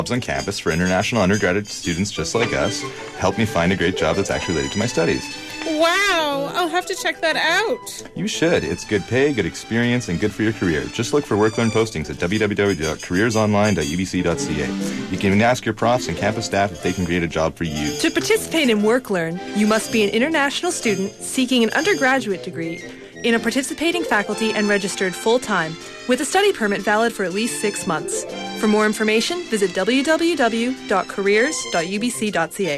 on campus for international undergraduate students just like us, help me find a great job that's actually related to my studies. Wow, I'll have to check that out. You should. It's good pay, good experience, and good for your career. Just look for WorkLearn postings at www.careersonline.ubc.ca. You can even ask your profs and campus staff if they can create a job for you. To participate in WorkLearn, you must be an international student seeking an undergraduate degree in a participating faculty and registered full-time with a study permit valid for at least 6 months. For more information, visit www.careers.ubc.ca.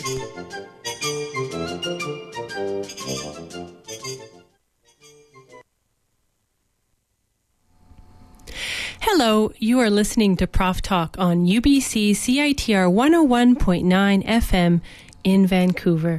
Hello, you are listening to Prof Talk on UBC CITR 101.9 FM in Vancouver.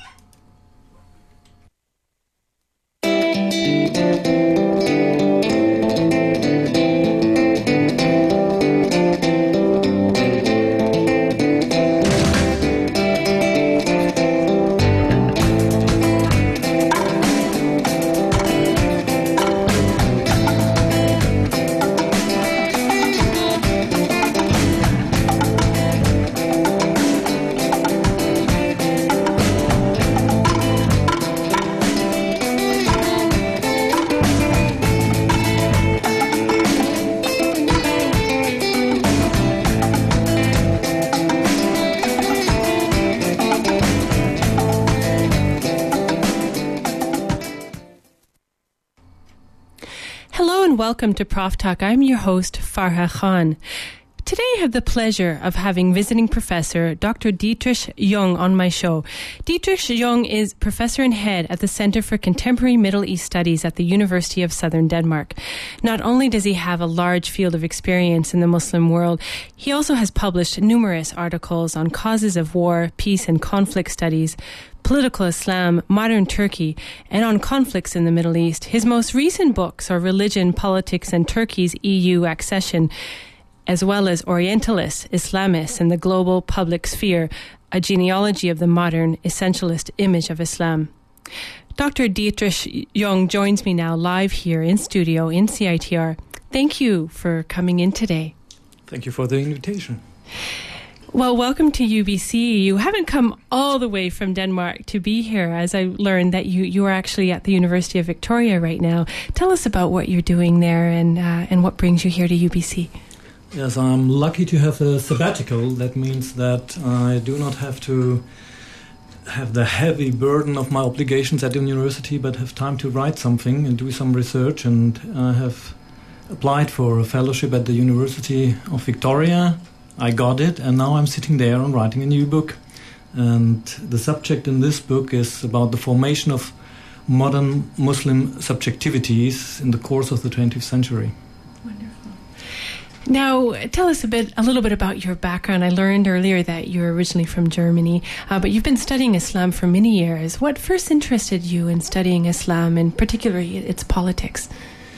Welcome to Prof Talk. I'm your host, Farha Khan. Today I have the pleasure of having visiting professor Dr. Dietrich Jung on my show. Dietrich Jung is professor and head at the Center for Contemporary Middle East Studies at the University of Southern Denmark. Not only does he have a large field of experience in the Muslim world, he also has published numerous articles on causes of war, peace and conflict studies, political Islam, modern Turkey, and on conflicts in the Middle East. His most recent books are Religion, Politics, and Turkey's EU Accession, as well as Orientalists, Islamists, and the Global Public Sphere, a genealogy of the modern essentialist image of Islam. Dr. Dietrich Jung joins me now live here in studio in CITR. Thank you for coming in today. Thank you for the invitation. Well, welcome to UBC. You haven't come all the way from Denmark to be here, as I learned that you are actually at the University of Victoria right now. Tell us about what you're doing there and what brings you here to UBC. Yes, I'm lucky to have a sabbatical. That means that I do not have to have the heavy burden of my obligations at the university, but have time to write something and do some research. And I have applied for a fellowship at the University of Victoria. I got it, and now I'm sitting there and writing a new book. And the subject in this book is about the formation of modern Muslim subjectivities in the course of the 20th century. Wonderful. Now, tell us a little bit about your background. I learned earlier that you're originally from Germany, but you've been studying Islam for many years. What first interested you in studying Islam, and particularly its politics?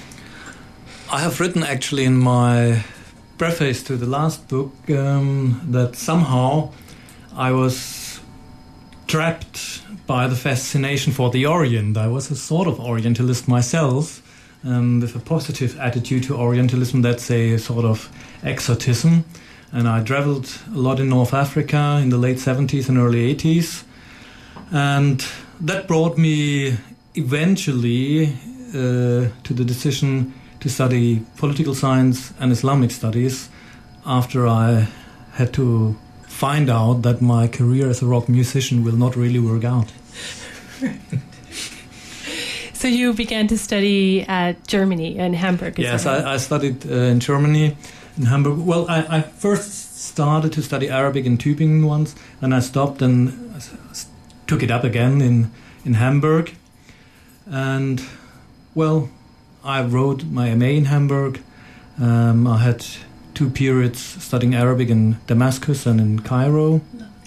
I have written actually in my preface to the last book that somehow I was trapped by the fascination for the Orient. I was a sort of Orientalist myself, with a positive attitude to Orientalism. That's a sort of exotism. And I traveled a lot in North Africa in the late 70s and early 80s. And that brought me eventually to the decision to study political science and Islamic studies after I had to find out that my career as a rock musician will not really work out. So you began to study at Germany, in Hamburg. Yes, I studied in Germany, in Hamburg. Well, I first started to study Arabic in Tübingen once, and I stopped and took it up again in Hamburg. And, well, I wrote my MA in Hamburg. I had 2 periods studying Arabic in Damascus and in Cairo.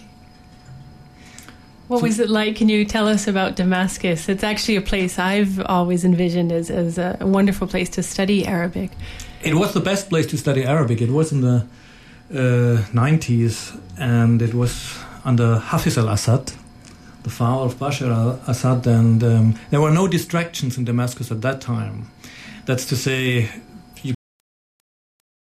What was it like? Can you tell us about Damascus? It's actually a place I've always envisioned as a wonderful place to study Arabic. It was the best place to study Arabic. It was in the 90s, and it was under Hafiz al-Assad, the father of Bashar al-Assad, and there were no distractions in Damascus at that time. That's to say, you could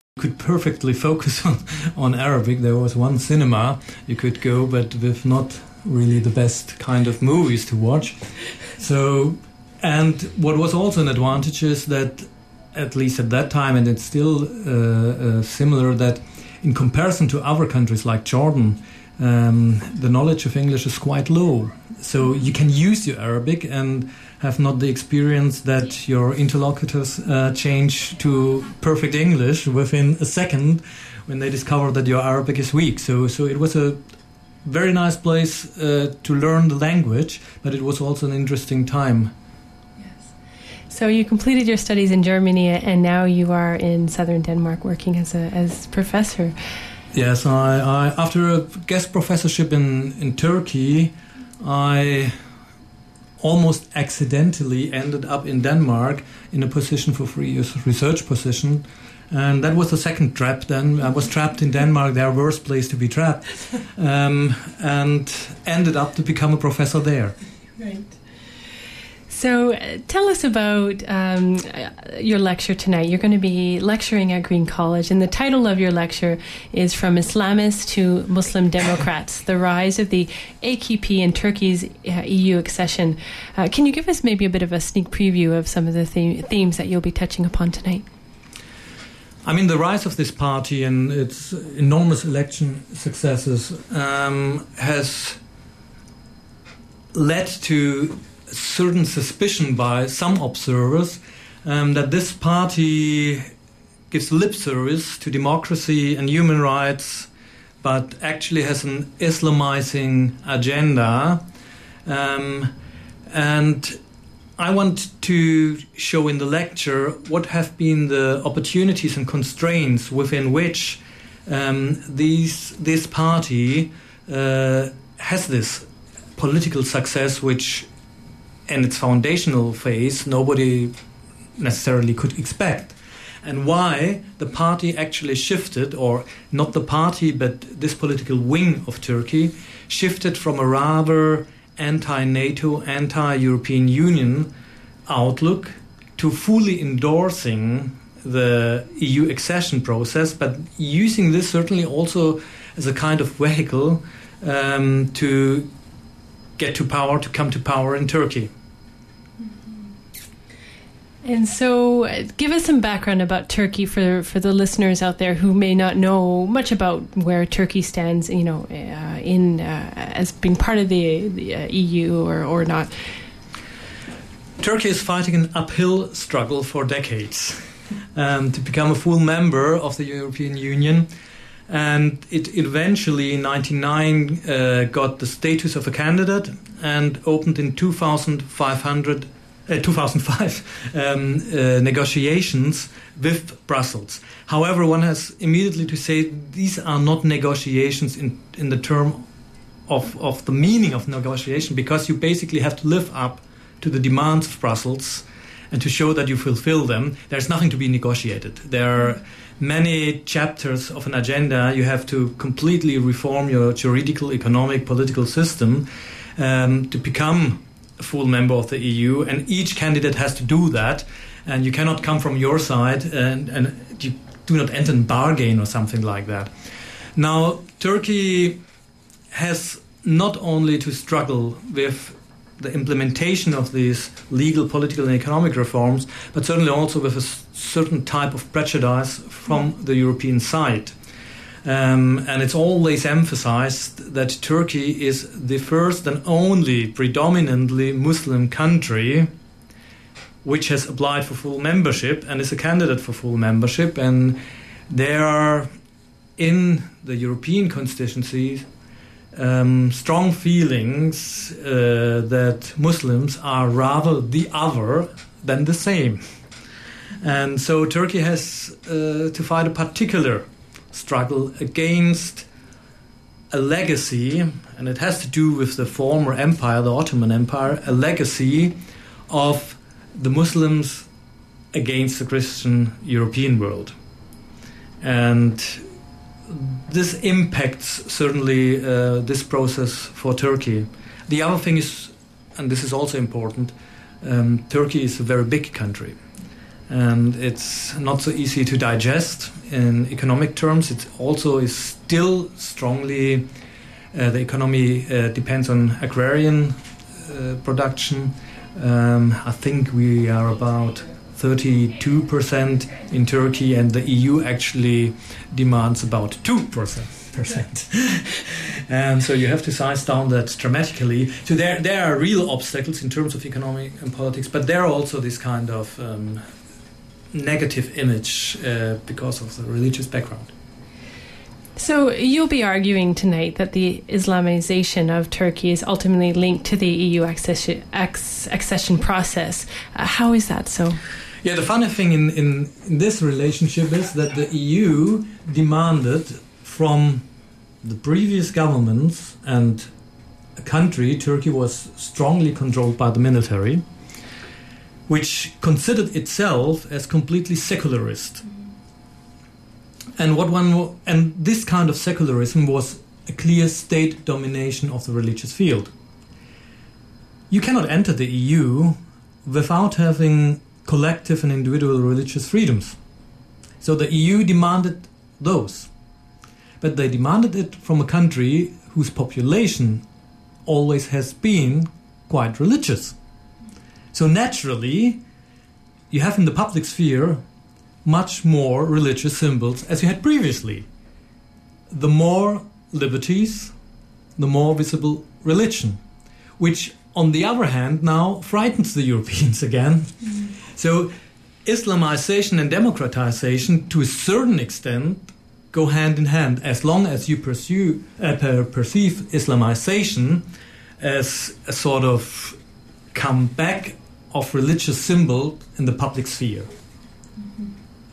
perfectly focus on Arabic. There was one cinema you could go, but with not really the best kind of movies to watch. So, and what was also an advantage is that, at least at that time, and it's still similar, that in comparison to other countries like Jordan, the knowledge of English is quite low. So you can use your Arabic and have not the experience that your interlocutors change to perfect English within a second when they discover that your Arabic is weak. So it was a very nice place to learn the language, but it was also an interesting time. So you completed your studies in Germany, and now you are in southern Denmark working as professor. Yes, I after a guest professorship in Turkey, I almost accidentally ended up in Denmark in a position for 3 years, research position. And that was the second trap then. I was trapped in Denmark, their worst place to be trapped, and ended up to become a professor there. Right. So tell us about your lecture tonight. You're going to be lecturing at Green College, and the title of your lecture is From Islamists to Muslim Democrats, the Rise of the AKP and Turkey's EU accession. Can you give us maybe a bit of a sneak preview of some of the themes that you'll be touching upon tonight? I mean, the rise of this party and its enormous election successes has led to certain suspicion by some observers that this party gives lip service to democracy and human rights, but actually has an Islamizing agenda. And I want to show in the lecture what have been the opportunities and constraints within which this party has this political success, which in its foundational phase nobody necessarily could expect, and why the party actually shifted, or not the party but this political wing of Turkey shifted from a rather anti-NATO, anti-European Union outlook to fully endorsing the EU accession process, but using this certainly also as a kind of vehicle to get to power, to come to power in Turkey. And so give us some background about Turkey for the listeners out there who may not know much about where Turkey stands, as being part of the EU or not. Turkey is fighting an uphill struggle for decades to become a full member of the European Union. And it eventually, in 1999, got the status of a candidate and opened in 2005 negotiations with Brussels. However, one has immediately to say these are not negotiations in the term of the meaning of negotiation, because you basically have to live up to the demands of Brussels and to show that you fulfill them. There's nothing to be negotiated. There are many chapters of an agenda. You have to completely reform your juridical, economic, political system to become a full member of the EU, and each candidate has to do that, and you cannot come from your side and you do not enter in bargain or something like that. Now, Turkey has not only to struggle with the implementation of these legal, political and economic reforms, but certainly also with a certain type of prejudice from the European side. And it's always emphasized that Turkey is the first and only predominantly Muslim country which has applied for full membership and is a candidate for full membership. And there are, in the European constituencies, strong feelings that Muslims are rather the other than the same. And so Turkey has to fight a particular struggle against a legacy, and it has to do with the former empire, the Ottoman Empire, a legacy of the Muslims against the Christian European world. And this impacts certainly this process for Turkey. The other thing is, and this is also important, Turkey is a very big country. and it's not so easy to digest in economic terms. It also is still strongly, the economy depends on agrarian production. I think we are about 32% in Turkey, and the EU actually demands about 2%. And so you have to size down that dramatically. So there are real obstacles in terms of economic and politics, but there are also this kind of negative image because of the religious background. So you'll be arguing tonight that the Islamization of Turkey is ultimately linked to the EU accession process. How is that so? Yeah, the funny thing in this relationship is that the EU demanded from the previous governments, and a country, Turkey, was strongly controlled by the military, which considered itself as completely secularist. And this kind of secularism was a clear state domination of the religious field. You cannot enter the EU without having collective and individual religious freedoms. So the EU demanded those. But they demanded it from a country whose population always has been quite religious. So naturally, you have in the public sphere much more religious symbols as you had previously. The more liberties, the more visible religion, which on the other hand now frightens the Europeans again. Mm. So Islamization and democratization to a certain extent go hand in hand as long as you perceive Islamization as a sort of comeback of religious symbol in the public sphere. Mm-hmm.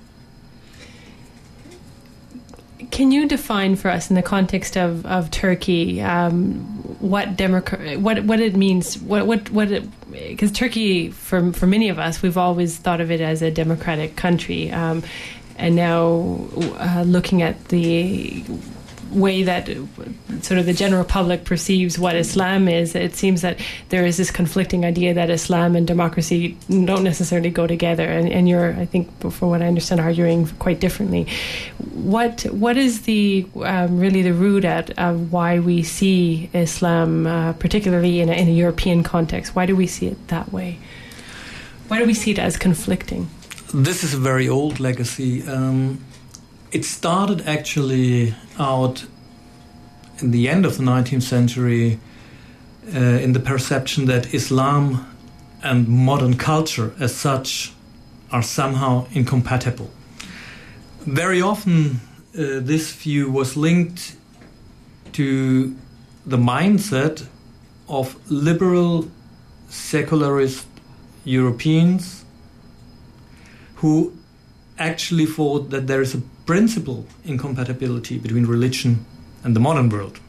Can you define for us in the context of Turkey what it means? Because Turkey, for many of us, we've always thought of it as a democratic country, and now looking at the way that sort of the general public perceives what Islam is, it seems that there is this conflicting idea that Islam and democracy don't necessarily go together, and you're, I think, from what I understand, arguing quite differently. What is the really the root of why we see Islam, particularly in a European context? Why do we see it that way? Why do we see it as conflicting? This is a very old legacy. It started actually out in the end of the 19th century in the perception that Islam and modern culture as such are somehow incompatible. Very often this view was linked to the mindset of liberal secularist Europeans who actually thought that there is a principal incompatibility between religion and the modern world.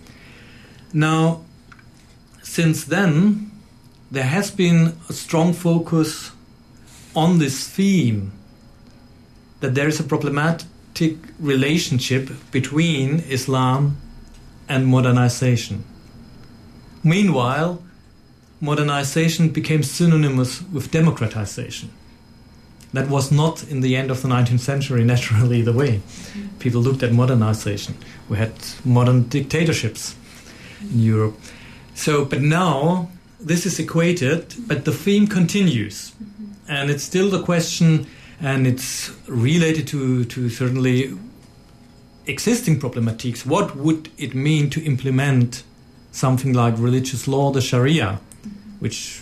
Now, since then, there has been a strong focus on this theme that there is a problematic relationship between Islam and modernization. Meanwhile, modernization became synonymous with democratization. That was not in the end of the 19th century naturally the way. People looked at modernization. We had modern dictatorships in Europe. So, but now this is equated, but the theme continues. And it's still the question, and it's related to certainly existing problematics. What would it mean to implement something like religious law, the Sharia, which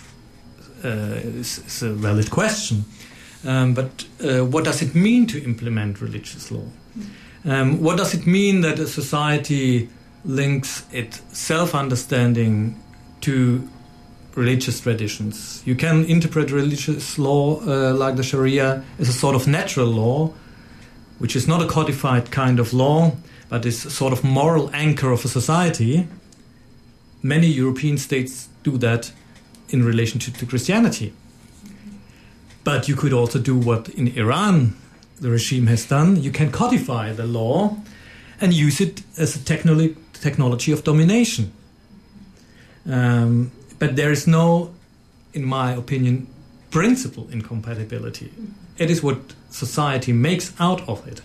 is a valid question. But what does it mean to implement religious law? What does it mean that a society links its self-understanding to religious traditions? You can interpret religious law like the Sharia as a sort of natural law, which is not a codified kind of law, but is a sort of moral anchor of a society. Many European states do that in relation to Christianity. But you could also do what in Iran the regime has done. You can codify the law and use it as a technology of domination. But there is no, in my opinion, principal incompatibility. it is what society makes out of it.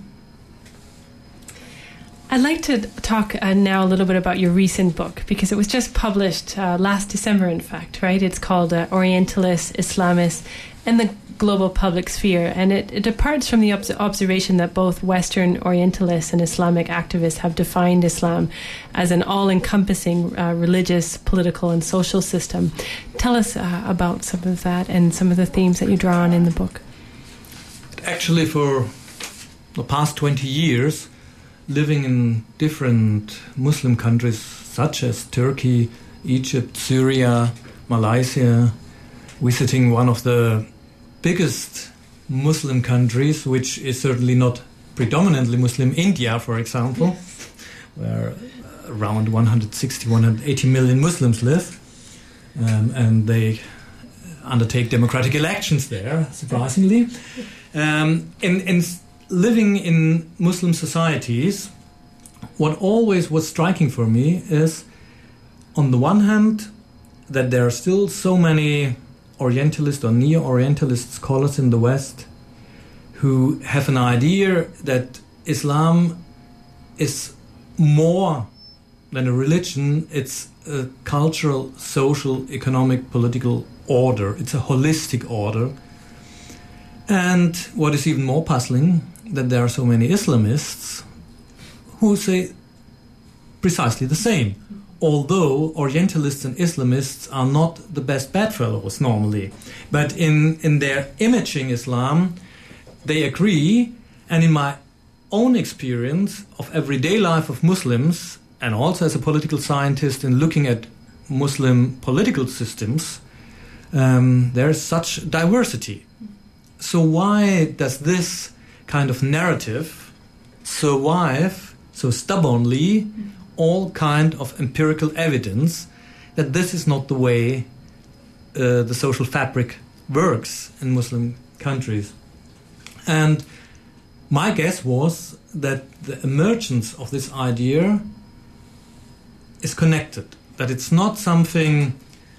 I'd like to talk now a little bit about your recent book, because it was just published last December, in fact, right? It's called Orientalists, Islamists, and the Global Public Sphere. And it departs from the observation that both Western Orientalists and Islamic activists have defined Islam as an all-encompassing religious, political, and social system. Tell us about some of that and some of the themes that you draw on in the book. Actually, for the past 20 years, living in different Muslim countries such as Turkey, Egypt, Syria, Malaysia, visiting one of the biggest Muslim countries, which is certainly not predominantly Muslim, India, for example, where around 160, 180 million Muslims live, and they undertake democratic elections there, surprisingly. And living in Muslim societies, what always was striking for me is, on the one hand, that there are still so many Orientalist or neo-Orientalist scholars in the West who have an idea that Islam is more than a religion. It's a cultural, social, economic, political order. It's a holistic order. And what is even more puzzling, that there are so many Islamists who say precisely the same. Although Orientalists and Islamists are not the best bedfellows normally. But in their imaging Islam, they agree. And in my own experience of everyday life of Muslims, and also as a political scientist in looking at Muslim political systems, there is such diversity. So why does this kind of narrative survive so stubbornly all kind of empirical evidence that this is not the way the social fabric works in Muslim countries? And my guess was that the emergence of this idea is connected, that it's not something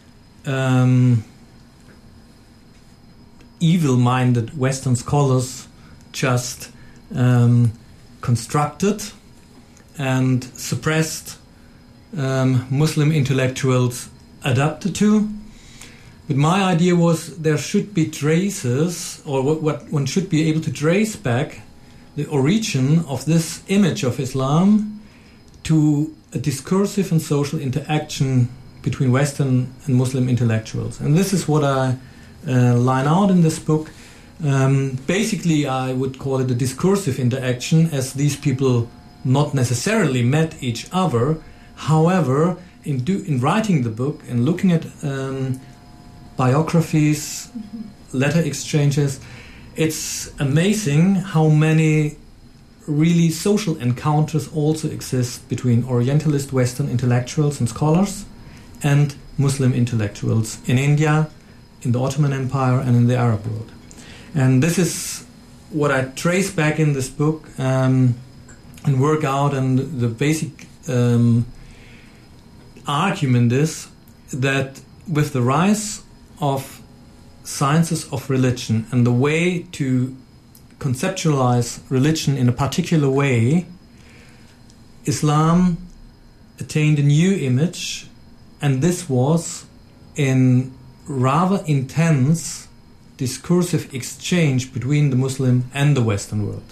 evil-minded Western scholars just constructed and suppressed Muslim intellectuals adapted to. But my idea was there should be traces, or what one should be able to trace back the origin of this image of Islam to a discursive and social interaction between Western and Muslim intellectuals. And this is what I line out in this book. Basically, I would call it a discursive interaction, as these people not necessarily met each other. However, in writing the book and looking at biographies, letter exchanges, it's amazing how many really social encounters also exist between Orientalist Western intellectuals and scholars and Muslim intellectuals in India, in the Ottoman Empire, and in the Arab world. And this is what I trace back in this book and work out. And the basic argument is that with the rise of sciences of religion and the way to conceptualize religion in a particular way, Islam attained a new image, and this was in rather intense discursive exchange between the Muslim and the Western world.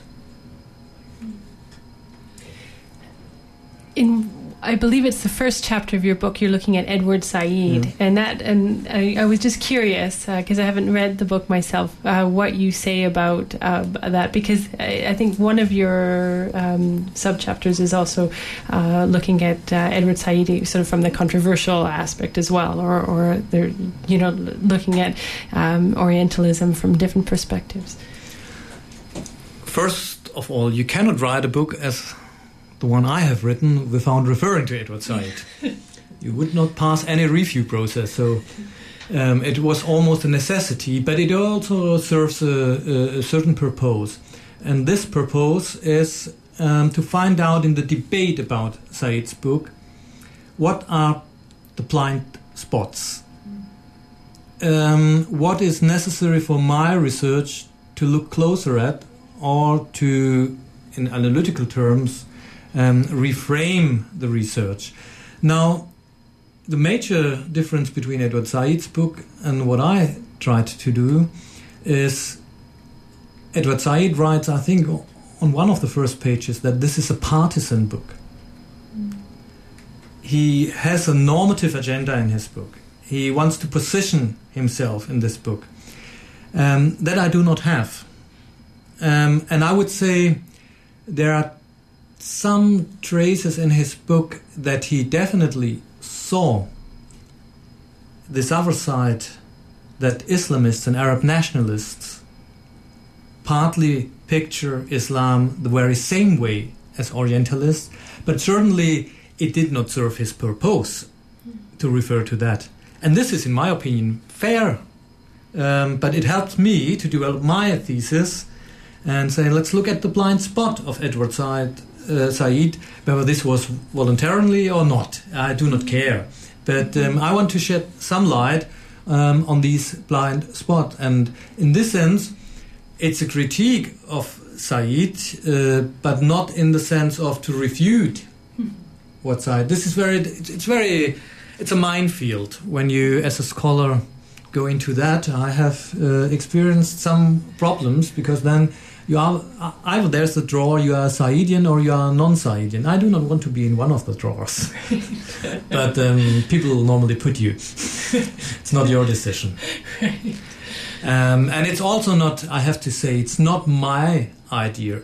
I believe it's the first chapter of your book. You're looking at Edward Said, and I was just curious because I haven't read the book myself. What you say about that, because I think one of your subchapters is also looking at Edward Said sort of from the controversial aspect as well, or they're looking at Orientalism from different perspectives. First of all, you cannot write a book as the one I have written without referring to Edward Said. You would not pass any review process, so it was almost a necessity, but it also serves a certain purpose. And this purpose is to find out in the debate about Said's book, what are the blind spots? What is necessary for my research to look closer at, or to, in analytical terms, reframe the research. Now, the major difference between Edward Said's book and what I tried to do is Edward Said writes, I think, on one of the first pages that this is a partisan book. He has a normative agenda in his book. He wants to position himself in this book. That I do not have. And I would say there are some traces in his book that he definitely saw this other side, that Islamists and Arab nationalists partly picture Islam the very same way as Orientalists, but certainly it did not serve his purpose to refer to that. And this is, in my opinion, fair, but it helped me to develop my thesis and say, let's look at the blind spot of Edward Said, whether this was voluntarily or not. I do not care. But I want to shed some light on these blind spots. And in this sense, it's a critique of Said, but not in the sense of to refute what Said. This is it's a minefield when you, as a scholar, go into that. I have experienced some problems because then you are either there's the drawer, you are Saidian, or you are non-Saidian. I do not want to be in one of the drawers, but people normally put you. It's not your decision. And it's also not, I have to say, it's not my idea.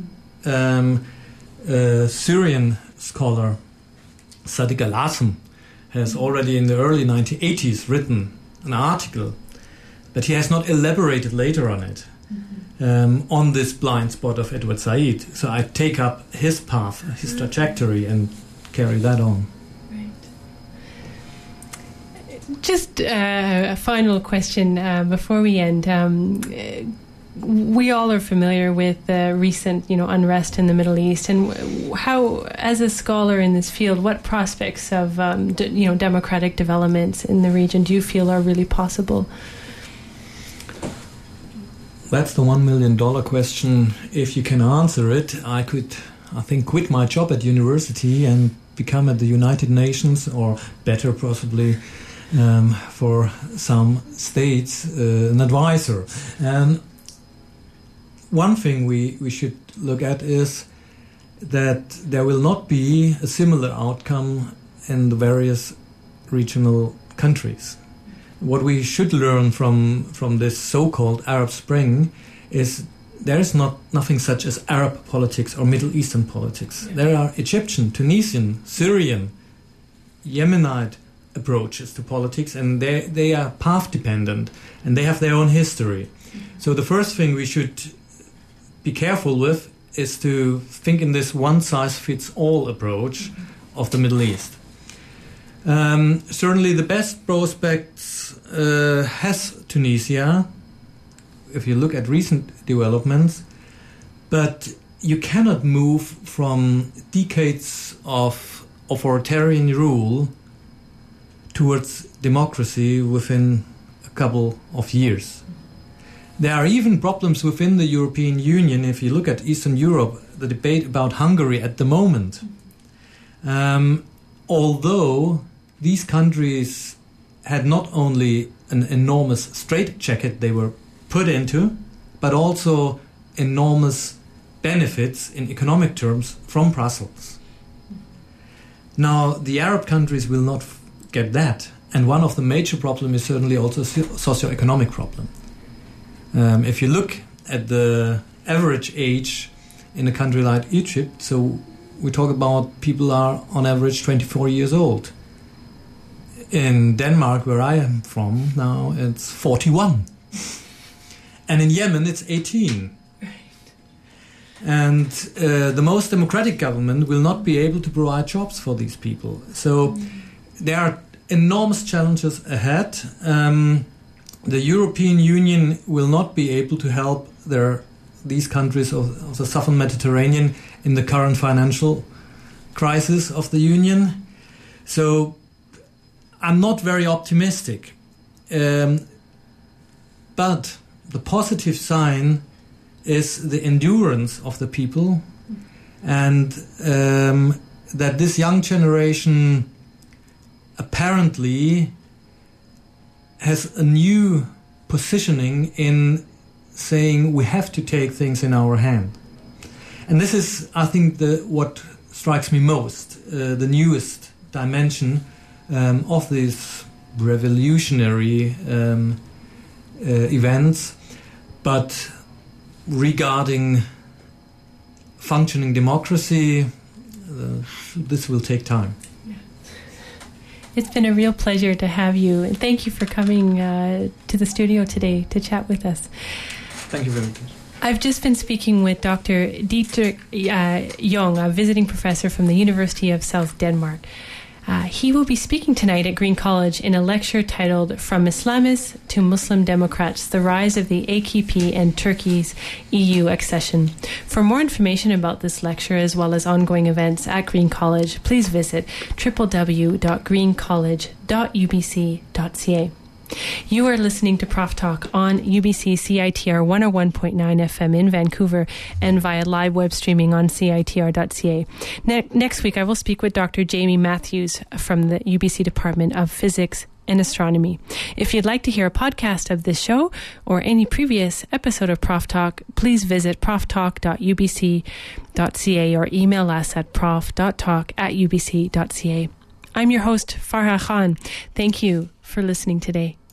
Syrian scholar Sadiq Al-Asm has already in the early 1980s written an article, but he has not elaborated later on it, on this blind spot of Edward Said. So I take up his path, his trajectory, and carry that on. Just a final question before we end. We all are familiar with the recent, unrest in the Middle East, and how, as a scholar in this field, what prospects of, democratic developments in the region do you feel are really possible? That's the $1 million question. If you can answer it, I could, I think, quit my job at university and become at the United Nations, or better, possibly, for some states, an advisor. And one thing we should look at is that there will not be a similar outcome in the various regional countries. What we should learn from this so-called Arab Spring is there is nothing such as Arab politics or Middle Eastern politics. There are Egyptian, Tunisian, Syrian, Yemenite approaches to politics, and they are path dependent, and they have their own history. So the first thing we should be careful with is to think in this one-size-fits-all approach of the Middle East. Certainly the best prospects has Tunisia, if you look at recent developments, but you cannot move from decades of authoritarian rule towards democracy within a couple of years. There are even problems within the European Union. If you look at Eastern Europe, the debate about Hungary at the moment, although these countries had not only an enormous straitjacket they were put into, but also enormous benefits in economic terms from Brussels. Now, the Arab countries will not get that, and one of the major problems is certainly also a socio-economic problem. If you look at the average age in a country like Egypt, so we talk about people are on average 24 years old. In Denmark, where I am from now, it's 41. And in Yemen, it's 18. Right. And the most democratic government will not be able to provide jobs for these people. So there are enormous challenges ahead. The European Union will not be able to help these countries of the southern Mediterranean in the current financial crisis of the Union. So I'm not very optimistic. But the positive sign is the endurance of the people, and that this young generation apparently has a new positioning in saying we have to take things in our hand. And this is, I think, what strikes me most, the newest dimension of these revolutionary events. But regarding functioning democracy, this will take time. It's been a real pleasure to have you, and thank you for coming to the studio today to chat with us. Thank you very much. I've just been speaking with Dr. Dietrich Jung, a visiting professor from the University of South Denmark. He will be speaking tonight at Green College in a lecture titled From Islamists to Muslim Democrats, The Rise of the AKP and Turkey's EU Accession. For more information about this lecture as well as ongoing events at Green College, please visit www.greencollege.ubc.ca. You are listening to Prof Talk on UBC CITR 101.9 FM in Vancouver and via live web streaming on CITR.ca. Next week, I will speak with Dr. Jamie Matthews from the UBC Department of Physics and Astronomy. If you'd like to hear a podcast of this show or any previous episode of Prof Talk, please visit proftalk.ubc.ca or email us at prof.talk@ubc.ca. I'm your host, Farha Khan. Thank you for listening today.